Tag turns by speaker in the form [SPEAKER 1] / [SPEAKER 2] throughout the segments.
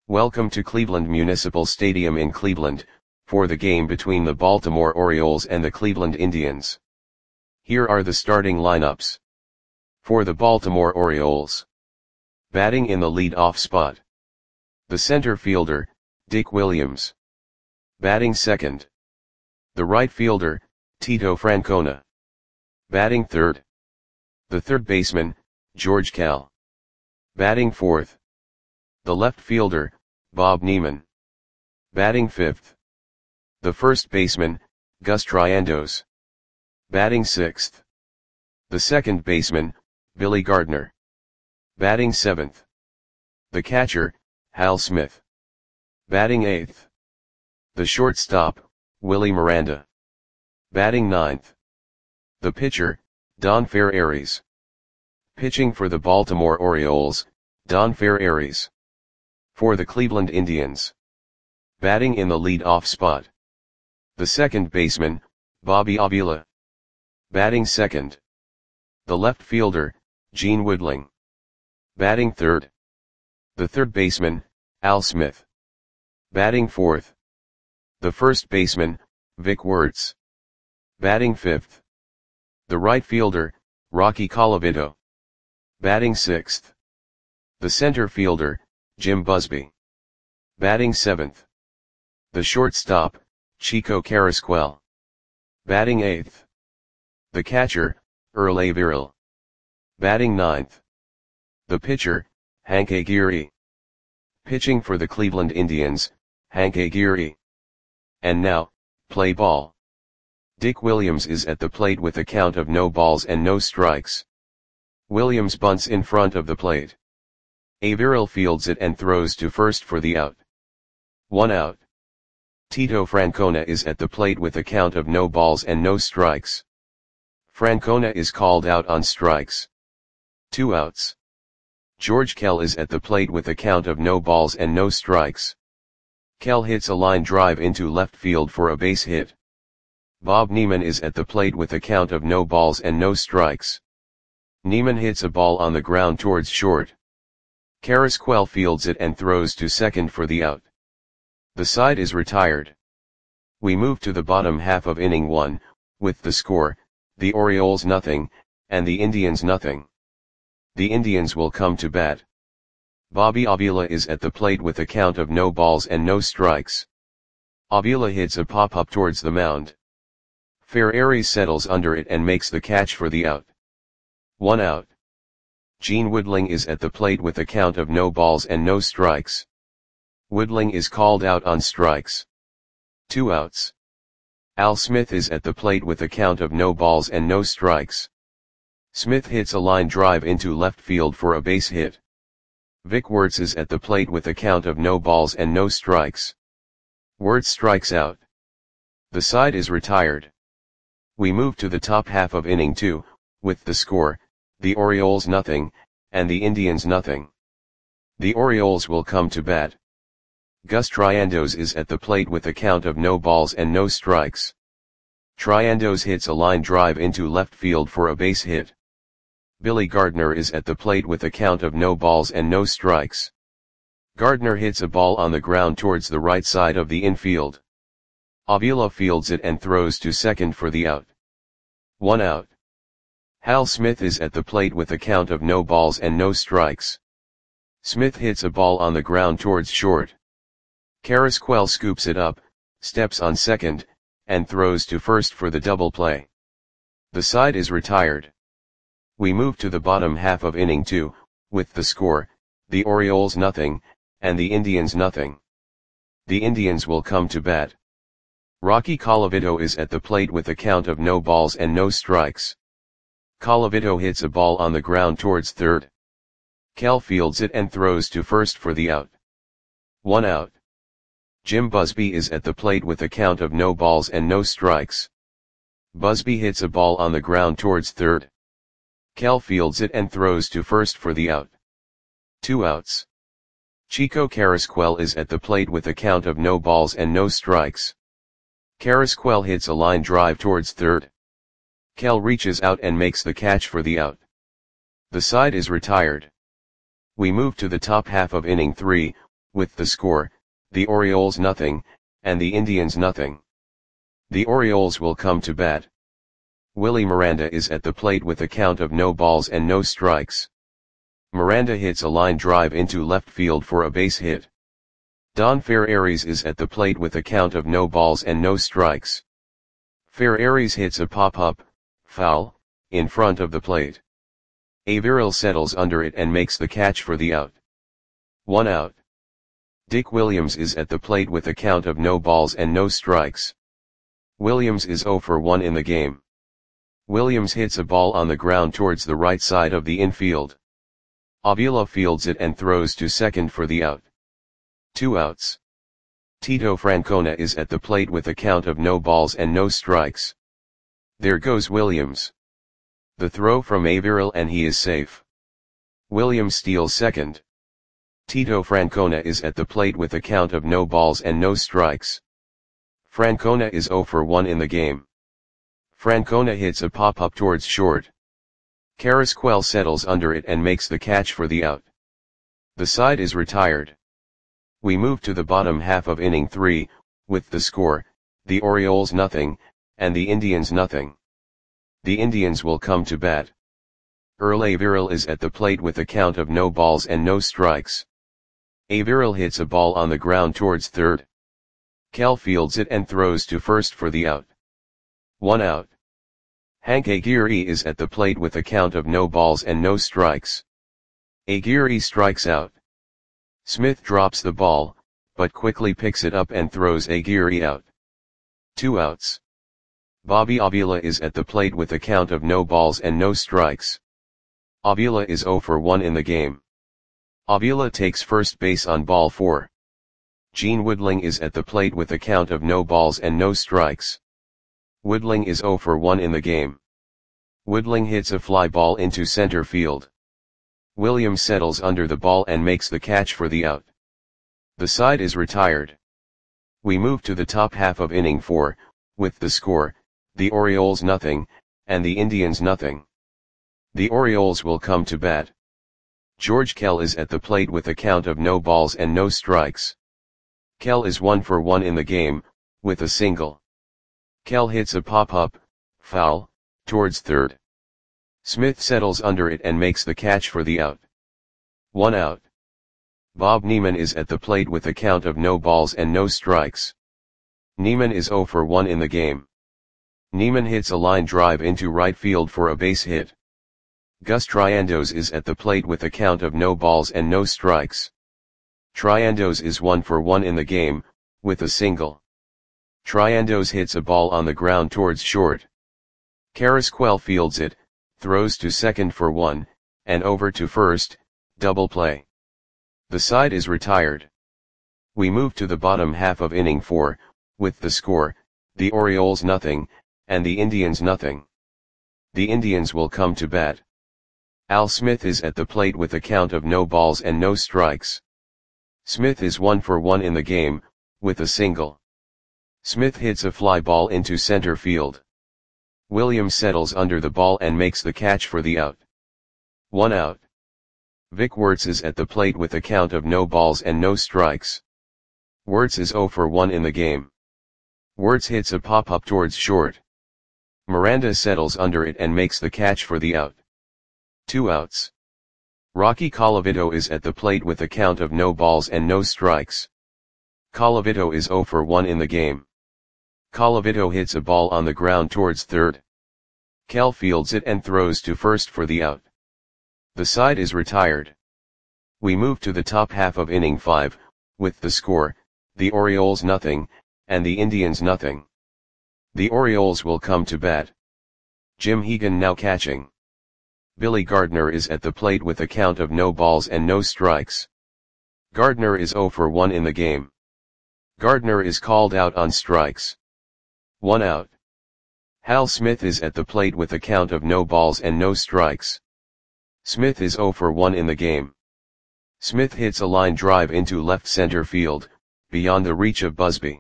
[SPEAKER 1] Welcome to Cleveland Municipal Stadium in Cleveland, for the game between the Baltimore Orioles and the Cleveland Indians. Here are the starting lineups. For the Baltimore Orioles. Batting in the lead-off spot. The center fielder, Dick Williams. Batting second. The right fielder, Tito Francona. Batting third. The third baseman, George Kell. Batting fourth. The left fielder, Bob Neiman. Batting fifth. The first baseman, Gus Triandos. Batting sixth. The second baseman, Billy Gardner. Batting seventh. The catcher, Hal Smith. Batting eighth. The shortstop, Willie Miranda. Batting ninth. The pitcher, Don Ferreris. Pitching for the Baltimore Orioles, Don Ferreris. For the Cleveland Indians. Batting in the lead-off spot. The second baseman, Bobby Avila. Batting second. The left fielder, Gene Woodling. Batting third. The third baseman, Al Smith. Batting fourth. The first baseman, Vic Wertz. Batting fifth. The right fielder, Rocky Colavito. Batting sixth. The center fielder, Jim Busby. Batting seventh. The shortstop, Chico Carrasquel. Batting eighth. The catcher, Earl Averill. Batting ninth. The pitcher, Hank Aguirre. Pitching for the Cleveland Indians, Hank Aguirre. And now, play ball. Dick Williams is at the plate with a count of no balls and no strikes. Williams bunts in front of the plate. Averill fields it and throws to first for the out. 1 out. Tito Francona is at the plate with a count of no balls and no strikes. Francona is called out on strikes. 2 outs. George Kell is at the plate with a count of no balls and no strikes. Kell hits a line drive into left field for a base hit. Bob Neiman is at the plate with a count of no balls and no strikes. Neiman hits a ball on the ground towards short. Carrasquel fields it and throws to second for the out. The side is retired. We move to the bottom half of inning 1, with the score, the Orioles nothing, and the Indians nothing. The Indians will come to bat. Bobby Avila is at the plate with a count of no balls and no strikes. Avila hits a pop-up towards the mound. Ferreris settles under it and makes the catch for the out. 1 out. Gene Woodling is at the plate with a count of no balls and no strikes. Woodling is called out on strikes. 2 outs. Al Smith is at the plate with a count of no balls and no strikes. Smith hits a line drive into left field for a base hit. Vic Wertz is at the plate with a count of no balls and no strikes. Wertz strikes out. The side is retired. We move to the top half of inning 2, with the score, the Orioles nothing, and the Indians nothing. The Orioles will come to bat. Gus Triandos is at the plate with a count of no balls and no strikes. Triandos hits a line drive into left field for a base hit. Billy Gardner is at the plate with a count of no balls and no strikes. Gardner hits a ball on the ground towards the right side of the infield. Avila fields it and throws to second for the out. 1 out. Hal Smith is at the plate with a count of no balls and no strikes. Smith hits a ball on the ground towards short. Carrasquel scoops it up, steps on second, and throws to first for the double play. The side is retired. We move to the bottom half of inning 2, with the score, the Orioles nothing, and the Indians nothing. The Indians will come to bat. Rocky Colavito is at the plate with a count of no balls and no strikes. Colavito hits a ball on the ground towards third. Kell fields it and throws to first for the out. 1 out. Jim Busby is at the plate with a count of no balls and no strikes. Busby hits a ball on the ground towards third. Kell fields it and throws to first for the out. 2 outs. Chico Carrasquel is at the plate with a count of no balls and no strikes. Carrasquel hits a line drive towards third. Kell reaches out and makes the catch for the out. The side is retired. We move to the top half of inning 3, with the score, the Orioles nothing, and the Indians nothing. The Orioles will come to bat. Willie Miranda is at the plate with a count of no balls and no strikes. Miranda hits a line drive into left field for a base hit. Don Ferreris is at the plate with a count of no balls and no strikes. Ferreris hits a pop-up, foul, in front of the plate. Averill settles under it and makes the catch for the out. 1 out. Dick Williams is at the plate with a count of no balls and no strikes. Williams is 0 for 1 in the game. Williams hits a ball on the ground towards the right side of the infield. Avila fields it and throws to second for the out. 2 outs. Tito Francona is at the plate with a count of no balls and no strikes. There goes Williams. The throw from Averill and he is safe. Williams steals second. Tito Francona is at the plate with a count of no balls and no strikes. Francona is 0 for 1 in the game. Francona hits a pop-up towards short. Carrasquel settles under it and makes the catch for the out. The side is retired. We move to the bottom half of inning 3, with the score, the Orioles nothing, and the Indians nothing. The Indians will come to bat. Earl Averill is at the plate with a count of no balls and no strikes. Averill hits a ball on the ground towards third. Kell fields it and throws to first for the out. 1 out. Hank Aguirre is at the plate with a count of no balls and no strikes. Aguirre strikes out. Smith drops the ball, but quickly picks it up and throws Aguirre out. 2 outs. Bobby Avila is at the plate with a count of no balls and no strikes. Avila is 0 for 1 in the game. Avila takes first base on ball 4. Gene Woodling is at the plate with a count of no balls and no strikes. Woodling is 0 for 1 in the game. Woodling hits a fly ball into center field. Williams settles under the ball and makes the catch for the out. The side is retired. We move to the top half of inning 4, with the score, the Orioles nothing, and the Indians nothing. The Orioles will come to bat. George Kell is at the plate with a count of no balls and no strikes. Kell is 1 for 1 in the game, with a single. Kell hits a pop-up, foul, towards third. Smith settles under it and makes the catch for the out. 1 out. Bob Neiman is at the plate with a count of no balls and no strikes. Neiman is 0 for 1 in the game. Neiman hits a line drive into right field for a base hit. Gus Triandos is at the plate with a count of no balls and no strikes. Triandos is 1 for 1 in the game, with a single. Triandos hits a ball on the ground towards short. Carrasquel fields it, throws to second for 1, and over to first, double play. The side is retired. We move to the bottom half of inning 4, with the score, the Orioles nothing, and the Indians nothing. The Indians will come to bat. Al Smith is at the plate with a count of no balls and no strikes. Smith is 1 for 1 in the game, with a single. Smith hits a fly ball into center field. Williams settles under the ball and makes the catch for the out. 1 out. Vic Wertz is at the plate with a count of no balls and no strikes. Wertz is 0 for 1 in the game. Wertz hits a pop-up towards short. Miranda settles under it and makes the catch for the out. 2 outs. Rocky Colavito is at the plate with a count of no balls and no strikes. Colavito is 0 for 1 in the game. Colavito hits a ball on the ground towards third. Kell fields it and throws to first for the out. The side is retired. We move to the top half of inning 5, with the score, the Orioles nothing, and the Indians nothing. The Orioles will come to bat. Jim Hegan now catching. Billy Gardner is at the plate with a count of no balls and no strikes. Gardner is 0 for 1 in the game. Gardner is called out on strikes. 1 out. Hal Smith is at the plate with a count of no balls and no strikes. Smith is 0 for 1 in the game. Smith hits a line drive into left center field, beyond the reach of Busby.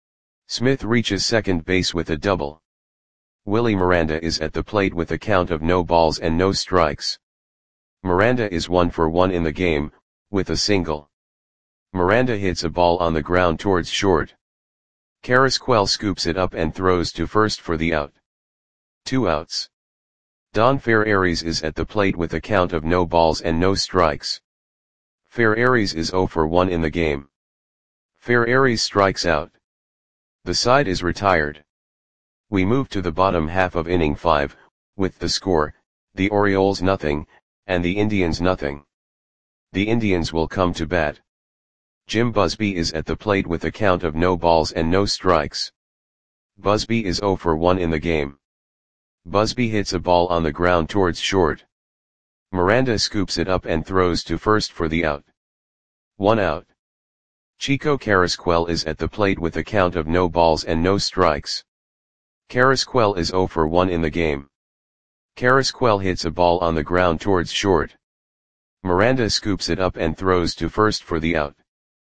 [SPEAKER 1] Smith reaches second base with a double. Willie Miranda is at the plate with a count of no balls and no strikes. Miranda is 1 for 1 in the game, with a single. Miranda hits a ball on the ground towards short. Carrasquel scoops it up and throws to first for the out. 2 outs. Don Ferreris is at the plate with a count of no balls and no strikes. Ferreris is 0 for 1 in the game. Ferreris strikes out. The side is retired. We move to the bottom half of inning 5, with the score, the Orioles nothing, and the Indians nothing. The Indians will come to bat. Jim Busby is at the plate with a count of no balls and no strikes. Busby is 0 for 1 in the game. Busby hits a ball on the ground towards short. Miranda scoops it up and throws to first for the out. 1 out. Chico Carrasquel is at the plate with a count of no balls and no strikes. Carrasquel is 0 for 1 in the game. Carrasquel hits a ball on the ground towards short. Miranda scoops it up and throws to first for the out.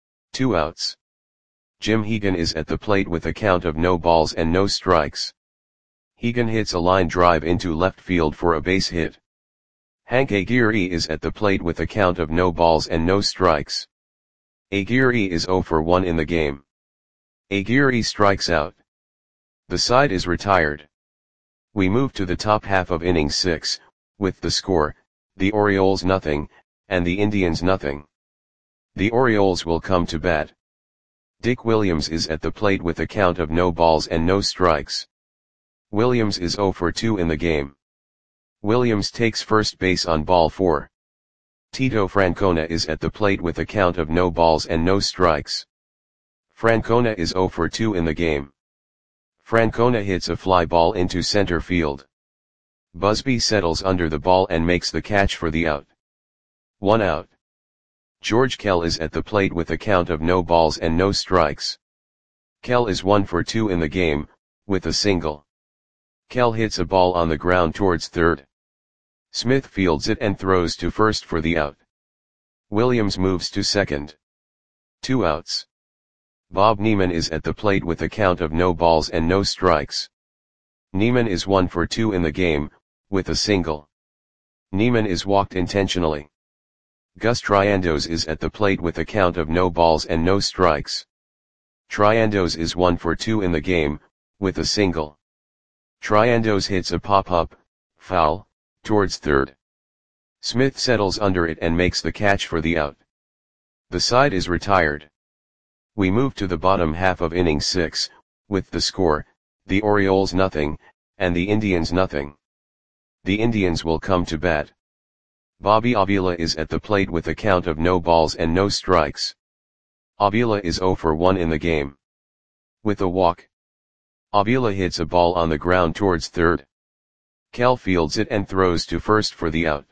[SPEAKER 1] 2 outs. Jim Hegan is at the plate with a count of no balls and no strikes. Hegan hits a line drive into left field for a base hit. Hank Aguirre is at the plate with a count of no balls and no strikes. Aguirre is 0 for 1 in the game. Aguirre strikes out. The side is retired. We move to the top half of inning 6, with the score, the Orioles nothing, and the Indians nothing. The Orioles will come to bat. Dick Williams is at the plate with a count of no balls and no strikes. Williams is 0 for 2 in the game. Williams takes first base on ball 4. Tito Francona is at the plate with a count of no balls and no strikes. Francona is 0 for 2 in the game. Francona hits a fly ball into center field. Busby settles under the ball and makes the catch for the out. 1 out. George Kell is at the plate with a count of no balls and no strikes. Kell is 1 for 2 in the game, with a single. Kell hits a ball on the ground towards third. Smith fields it and throws to first for the out. Williams moves to second. 2 outs. Bob Neiman is at the plate with a count of no balls and no strikes. Neiman is 1 for 2 in the game, with a single. Neiman is walked intentionally. Gus Triandos is at the plate with a count of no balls and no strikes. Triandos is 1 for 2 in the game, with a single. Triandos hits a pop-up, foul, towards third. Smith settles under it and makes the catch for the out. The side is retired. We move to the bottom half of inning 6, with the score, the Orioles nothing, and the Indians nothing. The Indians will come to bat. Bobby Avila is at the plate with a count of no balls and no strikes. Avila is 0 for 1 in the game. With a walk. Avila hits a ball on the ground towards third. Kell fields it and throws to first for the out.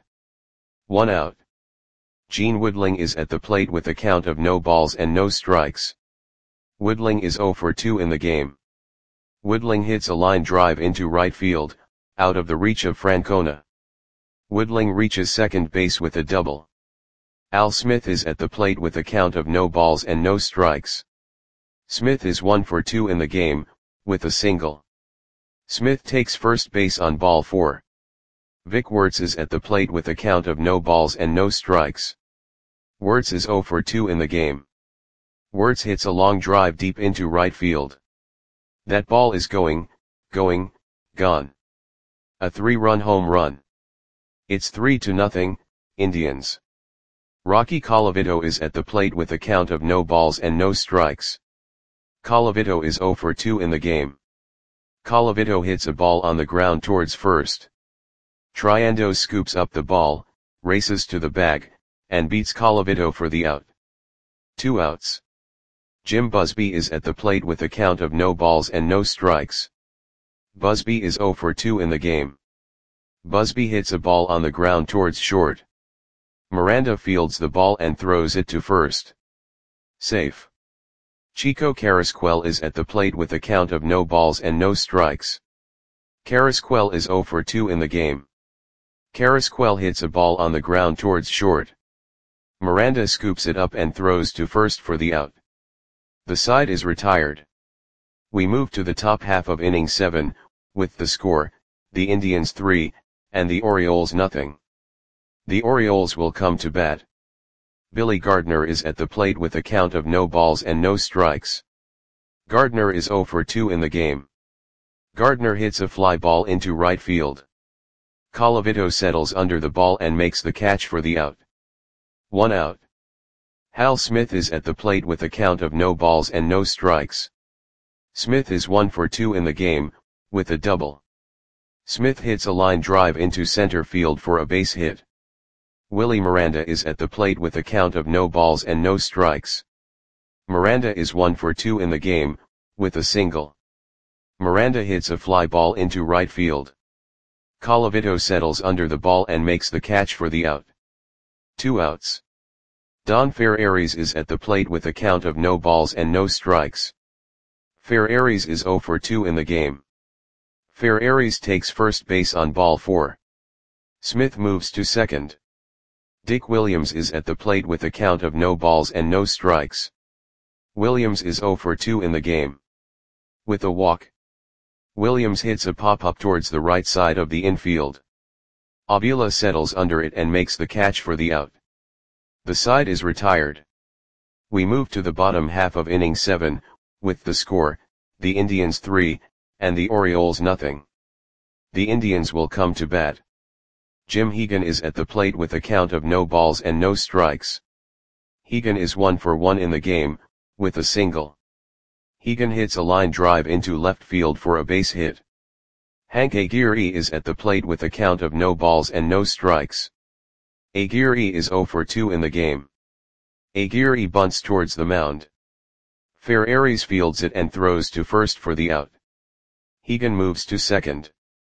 [SPEAKER 1] 1 out. Gene Woodling is at the plate with a count of no balls and no strikes. Woodling is 0 for 2 in the game. Woodling hits a line drive into right field, out of the reach of Francona. Woodling reaches second base with a double. Al Smith is at the plate with a count of no balls and no strikes. Smith is 1 for 2 in the game, with a single. Smith takes first base on ball 4. Vic Wertz is at the plate with a count of no balls and no strikes. Wertz is 0 for 2 in the game. Wertz hits a long drive deep into right field. That ball is gone. A 3-run home run. It's 3-0, Indians. Rocky Colavito is at the plate with a count of no balls and no strikes. Colavito is 0 for 2 in the game. Colavito hits a ball on the ground towards first. Triandos scoops up the ball, races to the bag, and beats Colavito for the out. 2 outs. Jim Busby is at the plate with a count of no balls and no strikes. Busby is 0 for 2 in the game. Busby hits a ball on the ground towards short. Miranda fields the ball and throws it to first. Safe. Chico Carrasquel is at the plate with a count of no balls and no strikes. Carrasquel is 0 for 2 in the game. Carrasquel hits a ball on the ground towards short. Miranda scoops it up and throws to first for the out. The side is retired. We move to the top half of inning 7, with the score, the Indians 3, and the Orioles nothing. The Orioles will come to bat. Billy Gardner is at the plate with a count of no balls and no strikes. Gardner is 0 for 2 in the game. Gardner hits a fly ball into right field. Colavito settles under the ball and makes the catch for the out. 1 out. Hal Smith is at the plate with a count of no balls and no strikes. Smith is 1 for 2 in the game, with a double. Smith hits a line drive into center field for a base hit. Willie Miranda is at the plate with a count of no balls and no strikes. Miranda is 1 for 2 in the game, with a single. Miranda hits a fly ball into right field. Colavito settles under the ball and makes the catch for the out. 2 outs. Don Ferraris is at the plate with a count of no balls and no strikes. Ferraris is 0 for 2 in the game. Ferraris takes first base on ball 4. Smith moves to second. Dick Williams is at the plate with a count of no balls and no strikes. Williams is 0 for 2 in the game. With a walk, Williams hits a pop-up towards the right side of the infield. Avila settles under it and makes the catch for the out. The side is retired. We move to the bottom half of inning 7, with the score, the Indians 3, and the Orioles nothing. The Indians will come to bat. Jim Hegan is at the plate with a count of no balls and no strikes. Hegan is 1 for 1 in the game, with a single. Hegan hits a line drive into left field for a base hit. Hank Aguirre is at the plate with a count of no balls and no strikes. Aguirre is 0 for 2 in the game. Aguirre bunts towards the mound. Ferraris fields it and throws to first for the out. Hegan moves to second.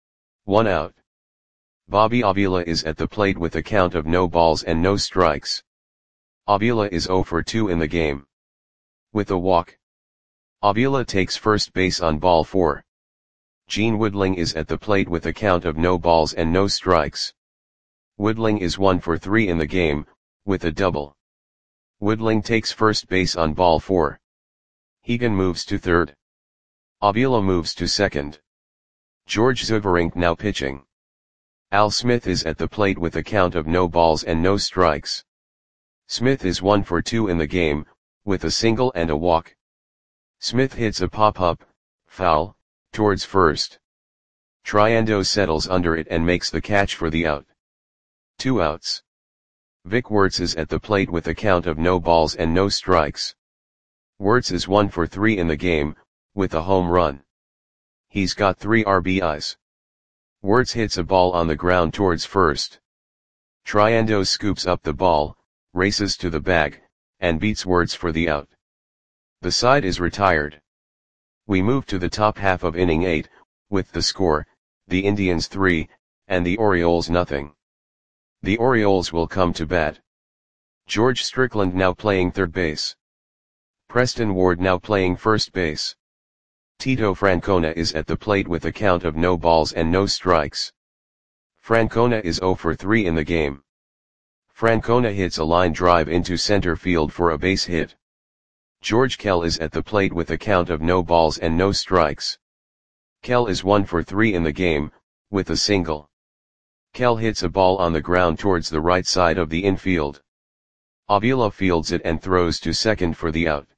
[SPEAKER 1] 1 out. Bobby Avila is at the plate with a count of no balls and no strikes. Avila is 0 for 2 in the game. With a walk, Avila takes first base on ball 4. Gene Woodling is at the plate with a count of no balls and no strikes. Woodling is 1 for 3 in the game, with a double. Woodling takes first base on ball 4. Hegan moves to third. Avila moves to second. George Zuverink now pitching. Al Smith is at the plate with a count of no balls and no strikes. Smith is 1 for 2 in the game, with a single and a walk. Smith hits a pop-up, foul, towards first. Triando settles under it and makes the catch for the out. 2 outs. Vic Wertz is at the plate with a count of no balls and no strikes. Wertz is 1 for 3 in the game, with a home run. He's got 3 RBIs. Wertz hits a ball on the ground towards first. Triando scoops up the ball, races to the bag, and beats Wertz for the out. The side is retired. We move to the top half of inning 8, with the score, the Indians 3, and the Orioles nothing. The Orioles will come to bat. George Strickland now playing third base. Preston Ward now playing first base. Tito Francona is at the plate with a count of no balls and no strikes. Francona is 0 for 3 in the game. Francona hits a line drive into center field for a base hit. George Kell is at the plate with a count of no balls and no strikes. Kell is 1 for 3 in the game, with a single. Kell hits a ball on the ground towards the right side of the infield. Avila fields it and throws to second for the out.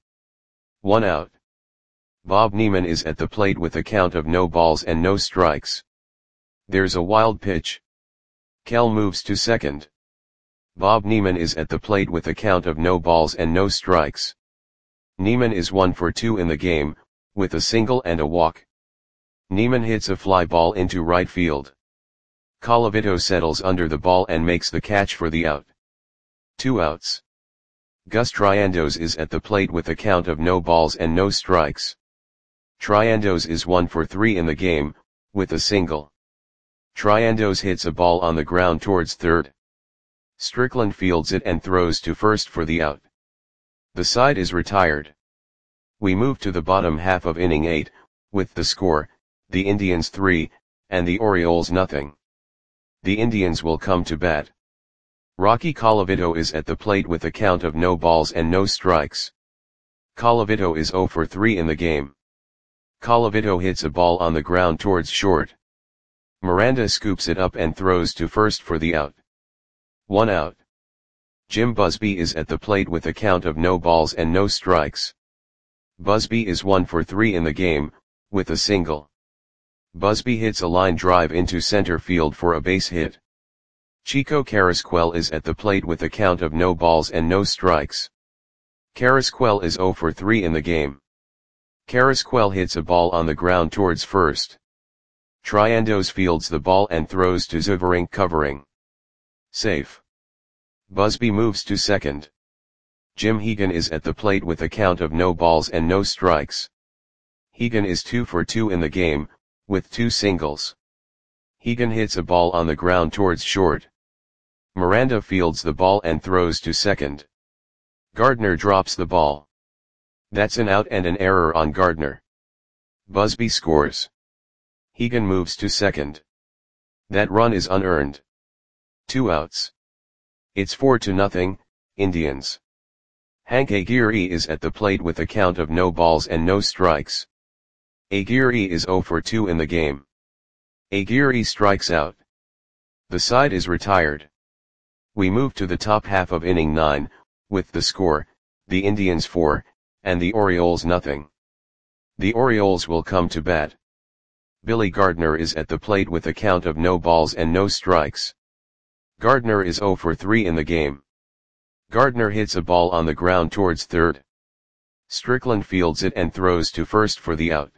[SPEAKER 1] 1 out. Bob Neiman is at the plate with a count of no balls and no strikes. There's a wild pitch. Kell moves to second. Bob Neiman is at the plate with a count of no balls and no strikes. Neiman is 1 for 2 in the game, with a single and a walk. Neiman hits a fly ball into right field. Colavito settles under the ball and makes the catch for the out. 2 outs. Gus Triandos is at the plate with a count of no balls and no strikes. Triandos is 1 for 3 in the game, with a single. Triandos hits a ball on the ground towards third. Strickland fields it and throws to first for the out. The side is retired. We move to the bottom half of inning 8, with the score, the Indians 3, and the Orioles nothing. The Indians will come to bat. Rocky Colavito is at the plate with a count of no balls and no strikes. Colavito is 0 for 3 in the game. Colavito hits a ball on the ground towards short. Miranda scoops it up and throws to first for the out. 1 out. Jim Busby is at the plate with a count of no balls and no strikes. Busby is 1 for 3 in the game, with a single. Busby hits a line drive into center field for a base hit. Chico Carrasquel is at the plate with a count of no balls and no strikes. Carrasquel is 0 for 3 in the game. Carrasquel hits a ball on the ground towards first. Triandos fields the ball and throws to Zuverink covering. Safe. Busby moves to second. Jim Hegan is at the plate with a count of no balls and no strikes. Hegan is 2 for 2 in the game, with 2 singles. Hegan hits a ball on the ground towards short. Miranda fields the ball and throws to second. Gardner drops the ball. That's an out and an error on Gardner. Busby scores. Hegan moves to second. That run is unearned. 2 outs. It's 4-0, Indians. Hank Aguirre is at the plate with a count of no balls and no strikes. Aguirre is 0 for 2 in the game. Aguirre strikes out. The side is retired. We move to the top half of inning 9, with the score, the Indians 4, and the Orioles nothing. The Orioles will come to bat. Billy Gardner is at the plate with a count of no balls and no strikes. Gardner is 0 for 3 in the game. Gardner hits a ball on the ground towards third. Strickland fields it and throws to first for the out.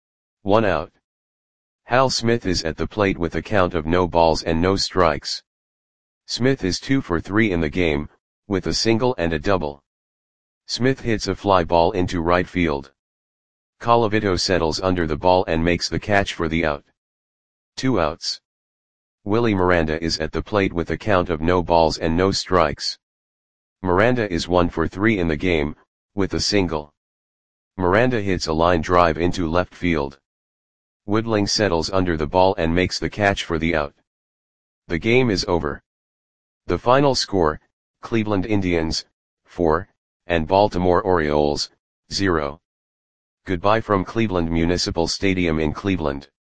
[SPEAKER 1] 1 out. Hal Smith is at the plate with a count of no balls and no strikes. Smith is 2 for 3 in the game, with a single and a double. Smith hits a fly ball into right field. Colavito settles under the ball and makes the catch for the out. 2 outs. Willie Miranda is at the plate with a count of no balls and no strikes. Miranda is 1 for 3 in the game, with a single. Miranda hits a line drive into left field. Woodling settles under the ball and makes the catch for the out. The game is over. The final score, Cleveland Indians, 4, and Baltimore Orioles, 0. Goodbye from Cleveland Municipal Stadium in Cleveland.